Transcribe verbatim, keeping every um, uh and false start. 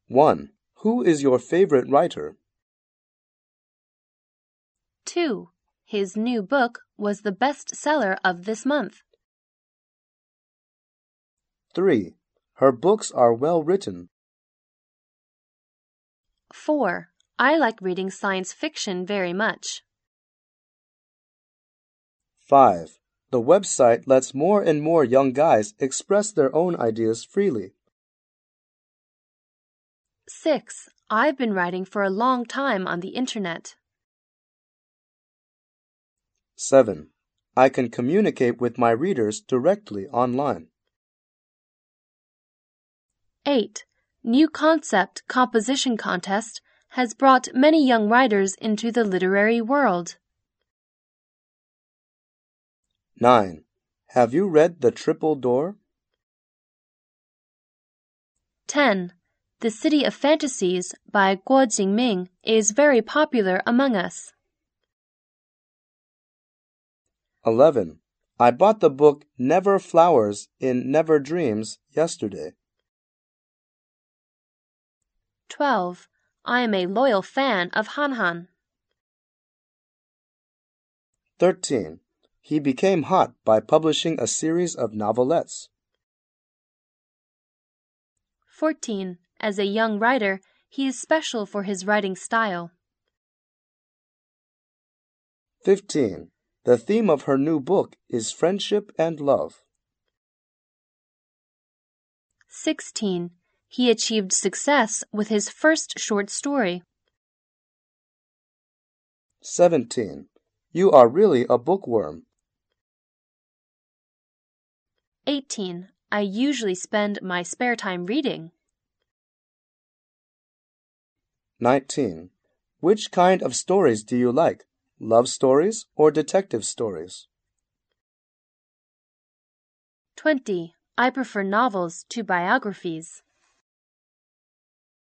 one. Who is your favorite writer? two. His new book was the best seller of this month. three. Her books are well written. four. I like reading science fiction very much. five. The website lets more and more young guys express their own ideas freely. six. I've been writing for a long time on the internet. seven. I can communicate with my readers directly online. eight. New Concept Composition Contest has brought many young writers into the literary world. nine. Have you read The Triple Door? ten. The City of Fantasies by Guo Jingming is very popular among us. eleven. I bought the book Never Flowers in Never Dreams yesterday. twelve. I am a loyal fan of Han Han. thirteen. He became hot by publishing a series of novelettes. fourteen. As a young writer, he is special for his writing style. fifteen. The theme of her new book is friendship and love. sixteen. He achieved success with his first short story. seventeen. You are really a bookworm. eighteen. I usually spend my spare time reading. nineteen. Which kind of stories do you like? Love stories or detective stories? twenty. I prefer novels to biographies.